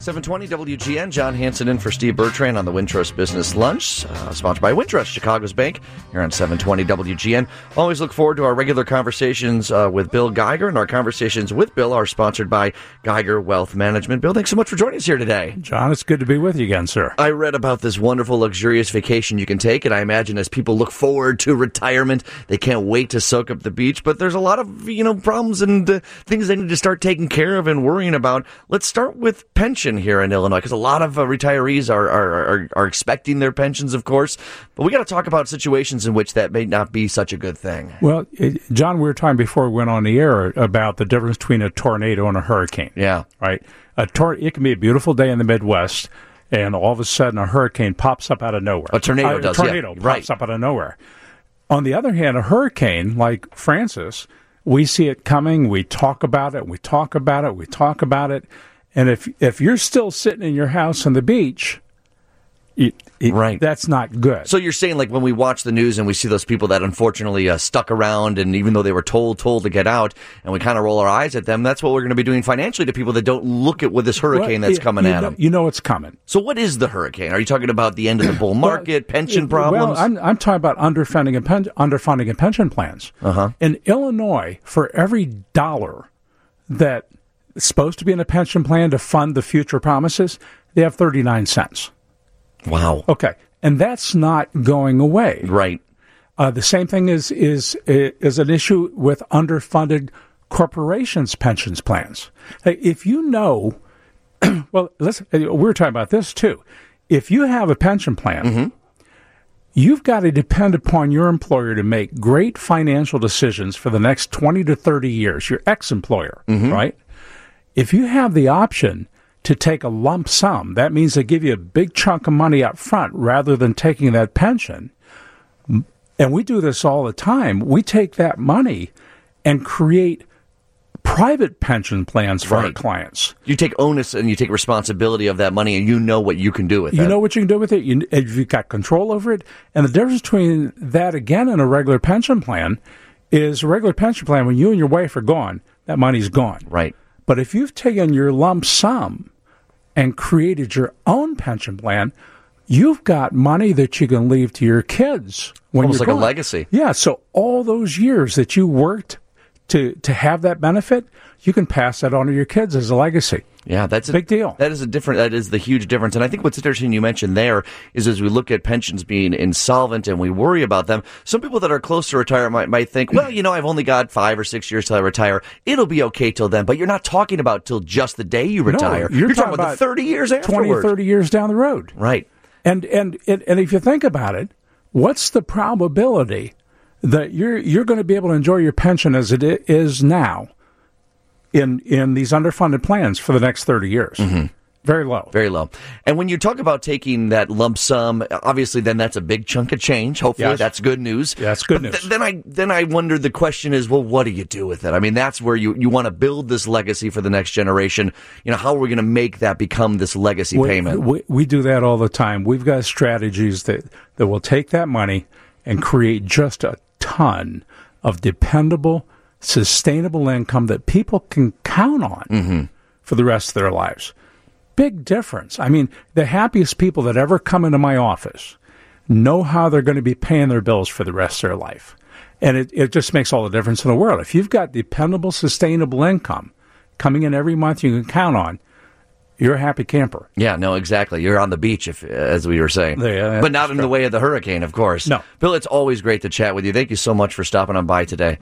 720 WGN, John Hanson in for Steve Bertrand on the Wintrust Business Lunch, sponsored by Wintrust, Chicago's bank, here on 720 WGN. Always look forward to our regular conversations with Bill Geiger, and our conversations with Bill are sponsored by Geiger Wealth Management. Bill, thanks so much for joining us here today. John, it's good to be with you again, sir. I read about this wonderful, luxurious vacation you can take, and I imagine as people look forward to retirement, they can't wait to soak up the beach, but there's a lot of, problems and things they need to start taking care of and worrying about. Let's start with pension here in Illinois, because a lot of retirees are expecting their pensions, of course, but we got to talk about situations in which that may not be such a good thing. Well, John, we were talking before we went on the air about the difference between a tornado and a hurricane. Yeah. Right? It can be a beautiful day in the Midwest, and all of a sudden a hurricane pops up out of nowhere. A tornado does, A tornado pops up out of nowhere. On the other hand, a hurricane like Francis, we see it coming, we talk about it, and if you're still sitting in your house on the beach, right, that's not good. So you're saying, like, when we watch the news and we see those people that unfortunately stuck around, and even though they were told to get out, and we kind of roll our eyes at them, that's what we're going to be doing financially to people that don't look at this hurricane that's coming at them. You know it's coming. So what is the hurricane? Are you talking about the end of the bull market, pension problems? Well, I'm talking about underfunding and pension plans. Uh-huh. In Illinois, for every dollar that is supposed to be in a pension plan to fund the future promises, they have 39 cents. Wow. Okay, and that's not going away. Right. The same thing is an issue with underfunded corporations' pensions plans. If you know, well, we're talking about this too. If you have a pension plan, mm-hmm. you've got to depend upon your employer to make great financial decisions for the next 20 to 30 years, your ex-employer, mm-hmm. right? If you have the option to take a lump sum, that means they give you a big chunk of money up front rather than taking that pension. And we do this all the time. We take that money and create private pension plans for our clients. You take onus and you take responsibility of that money, and you know what you can do with it. You know what you can do with it. You've got control over it. And the difference between that, again, and a regular pension plan is a regular pension plan, when you and your wife are gone, that money's gone. Right. But if you've taken your lump sum and created your own pension plan, you've got money that you can leave to your kids when almost you're like gone. A legacy. Yeah, so all those years that you worked to have that benefit, you can pass that on to your kids as a legacy. Yeah, that's a big deal. That is the huge difference. And I think what's interesting you mentioned there is, as we look at pensions being insolvent and we worry about them, some people that are close to retire might think, well, I've only got 5 or 6 years till I retire. It'll be okay till then. But you're not talking about till just the day you retire. No, you're talking about the 30 years afterward. 20 or 30 years down the road. Right. And if you think about it, what's the probability that you're going to be able to enjoy your pension as it is now in these underfunded plans for the next 30 years? Mm-hmm. Very low. Very low. And when you talk about taking that lump sum, obviously then that's a big chunk of change. Hopefully that's good news. Yeah, that's good news. Then I wonder, the question is, well, what do you do with it? I mean, that's where you want to build this legacy for the next generation. How are we going to make that become this legacy payment? We do that all the time. We've got strategies that will take that money and create just a ton of dependable, sustainable income that people can count on mm-hmm. for the rest of their lives. Big difference. I mean, the happiest people that ever come into my office know how they're going to be paying their bills for the rest of their life. And it just makes all the difference in the world. If you've got dependable, sustainable income coming in every month you can count on, you're a happy camper. Yeah, no, exactly. You're on the beach, as we were saying. Yeah, but not in the way of the hurricane, of course. No. Bill, it's always great to chat with you. Thank you so much for stopping on by today.